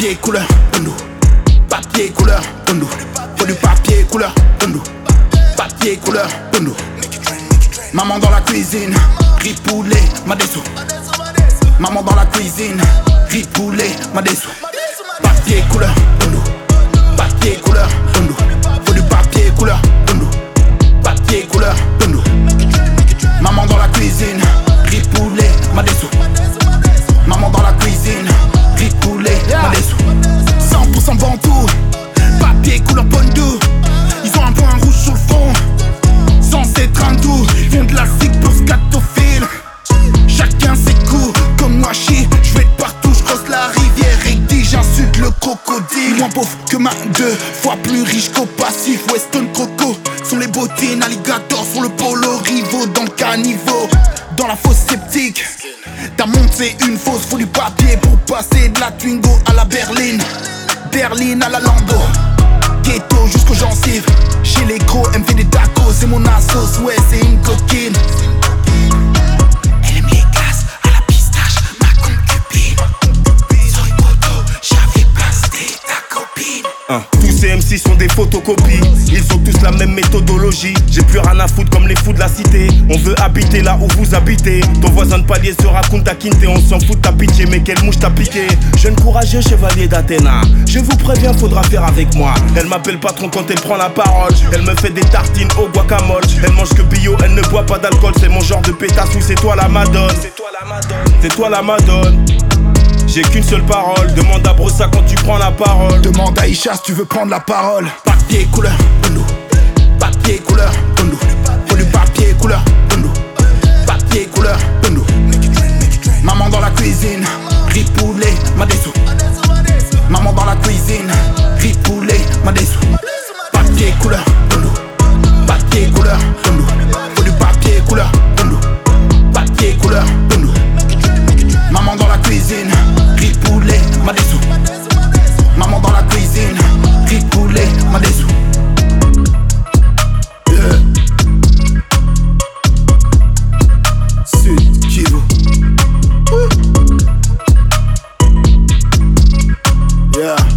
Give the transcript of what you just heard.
Papier couleur Tondo. Papier couleur Tondo. Faut du papier couleur Tondo. Papier couleur Tondo. Maman dans la cuisine, riz poulet, ma dessous. Maman dans la cuisine, riz poulet, ma dessous. Papier couleur Tondo. Papier couleur Tondo. Faut du papier couleur Tondo. Papier couleur Tondo. Maman dans la cuisine, riz poulet, ma dessous. Maman dans la cuisine, riz poulet, ma dessous. 100% bantou, papier couleur Pondou. Ils ont un point rouge sur le front, sans être un doux. Ils font de la zig pour scatophile. Chacun ses coups, comme moi chi. Je vais de partout, je crosse la rivière et dis j'insulte le crocodile. Moins pauvre que ma 2 fois plus riche qu'au passif. Weston Croco, sont les bottines alligator sur le polo rivaux dans le caniveau. Dans la fosse sceptique, ta montre c'est une fausse. Faut du papier pour passer de la Twingo à la berline. Berline à la Lambo. Ghetto jusqu'aux gencives. Chez les gros, elle me fait des tacos. C'est mon assos, ouais c'est une coquine. Elle aime les glaces à la pistache, ma concubine. Sorry poto, j'avais place, c'était ta copine. Tous ces MC sont des photocopies. Ils ont tous la même méthodologie. J'ai plus rien à foutre comme les fous de la cité. On veut habiter là où vous habitez. Ton voisin de palier se raconte à Quinte. On s'en fout de ta pitié, mais quelle mouche t'a piqué. Jeune courageux chevalier d'Athéna, je vous préviens, faudra faire avec moi. Elle m'appelle patron quand elle prend la parole. Elle me fait des tartines au guacamole. Elle mange que bio, elle ne boit pas d'alcool. C'est mon genre de pétasse ou c'est toi la madone. C'est toi la madone. C'est toi la madone. J'ai qu'une seule parole, demande à Brossa quand tu prends la parole. Demande à Isha si tu veux prendre la parole. Papier couleur Tondo. Papier couleur Tondo. Faut du papier couleur Tondo. Papier couleur Tondo. Maman dans la cuisine, riz poulet, ma dessous. Maman dans la cuisine, riz poulet, ma dessous. Papier couleur Tondo. Papier couleur Tondo. Faut du papier couleur Tondo. Papier couleur Tondo. Maman dans la cuisine, riz poulet, ma dessous. Maman dans la cuisine, riz poulet, ma dessous. Sud Kivu. Yeah.